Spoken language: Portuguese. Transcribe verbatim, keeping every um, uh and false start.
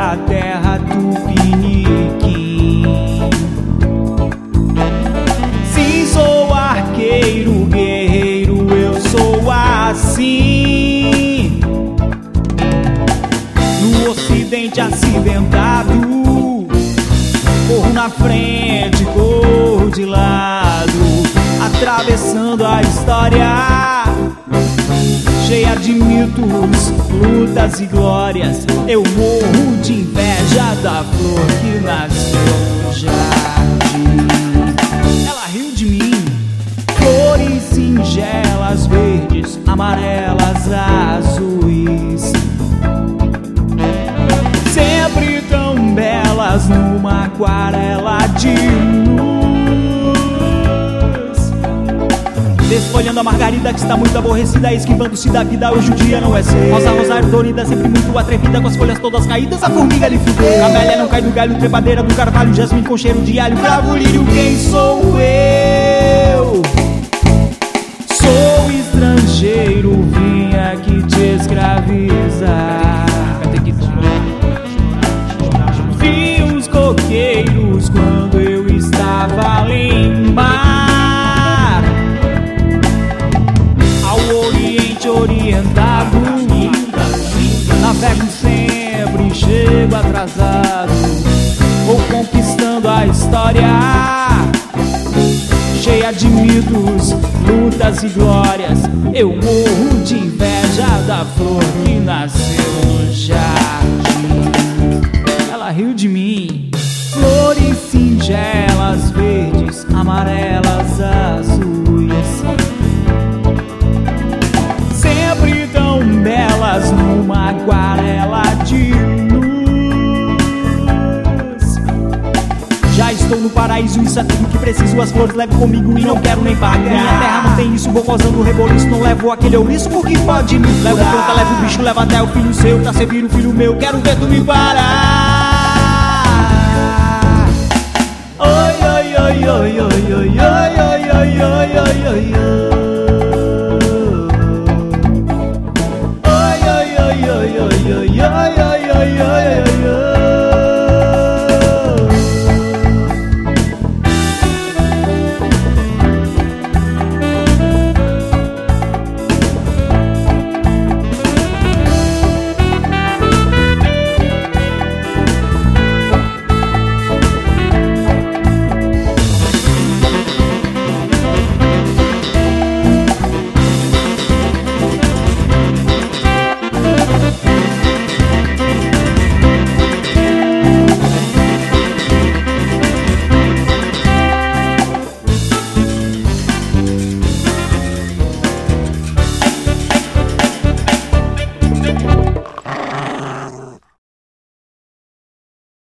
da terra Tupiniquim. Sim, sou arqueiro, guerreiro, eu sou assim. No ocidente acidentado, corro na frente, corro de lado, atravessando a história cheia de mitos, lutas e glórias. Eu morro de inveja da flor que nasceu no jardim. Ela riu de mim. Flores singelas, verdes, amarelas, azuis, sempre tão belas numa aquarela de luz. Desfolhando a margarida que está muito aborrecida, esquivando-se da vida, hoje o dia não é seu. Rosa rosário dorida, sempre muito atrevida, com as folhas todas caídas, a formiga lhe fudeu. Camélia não cai do galho, trepadeira do carvalho, jasmim com cheiro de alho, cravo, lírio, quem sou eu? Sou estrangeiro, vim aqui te escravizar. Vi os coqueiros quando eu estava em mar, ao oriente orientado, navego sempre, chego atrasado, vou conquistando a história cheia de mitos, lutas e glórias. Eu morro de inveja da flor que nasceu no jardim. Ela riu de mim. Flores singelas, verdes, amarelas, azuis, sempre tão belas numa aquarela de luz. Já estou no paraíso, isso é tudo que preciso. As flores levo comigo e não quero nem pagar. Minha terra não tem isso, vou gozando o reboliço. Não levo aquele ouriço porque pode me furar. Levo planta, levo o bicho, levo até o filho seu. Pra servir o filho meu, quero ver tu me parar. Oi, oi, oi, oi, oi, oi, oi, oi, oi, oi, oi, oi.